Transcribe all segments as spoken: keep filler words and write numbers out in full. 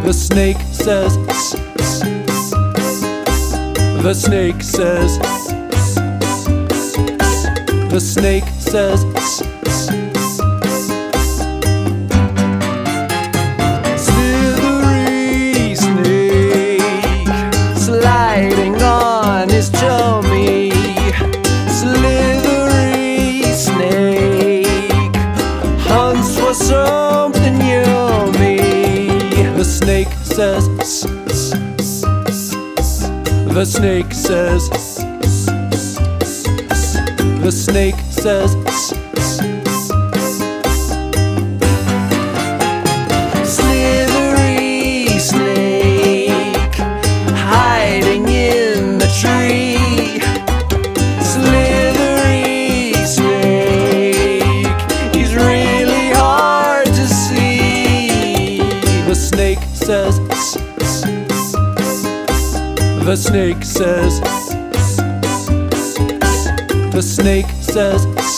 The snake says, the snake says, the snake says, slithery snake, sliding on his tummy. Slithery snake hunts for something yummy. The snake says, the snake says, the snake says, slithery snake hiding in the tree. Slithery snake, he's really hard to see. The snake says, the snake says, the snake says,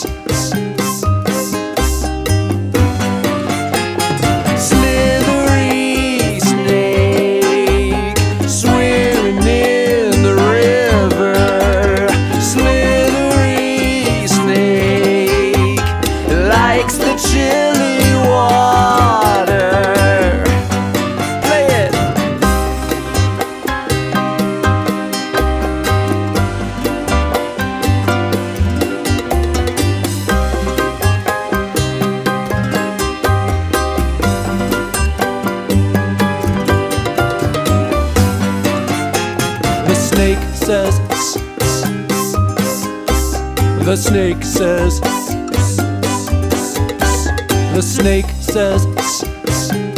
slithery snake swimming in the river. Slithery snake likes the chilly water. Play it. The snake says, the snake says, the snake says,